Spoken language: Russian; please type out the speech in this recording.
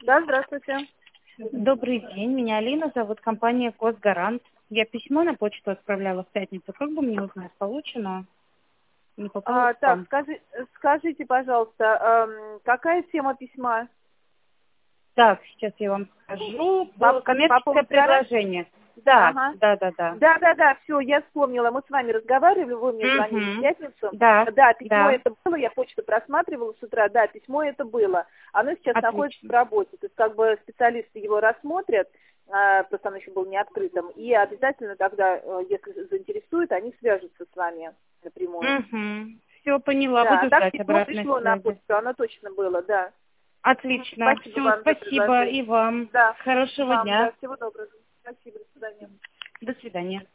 Да, здравствуйте. Добрый день, меня Алина зовут, компания Косгарант. Я письмо на почту отправляла в пятницу. Как бы мне узнать, получено? Не попало в Так, спам. скажите, пожалуйста, какая тема письма? Так, сейчас я вам скажу. По Коммерческое поводу гарантии? предложение. Да, Ага. да. Да, все, я вспомнила. Мы с вами разговаривали, вы мне звонили в Угу. пятницу. Да, Да, письмо да. это было, я почту просматривала с утра, да, письмо это было. Оно сейчас находится в Отлично. работе, то есть как бы специалисты его рассмотрят, просто оно еще было не открытым, и обязательно тогда, если заинтересует, они свяжутся с вами напрямую. Угу. Все поняла, Да, буду так ждать письмо обратной пришло на связи. почту, оно точно было, да. Отлично. Спасибо Все, вам за спасибо предложение. и вам. Да, Хорошего вам, да, дня. всего доброго. Спасибо, до свидания. До свидания.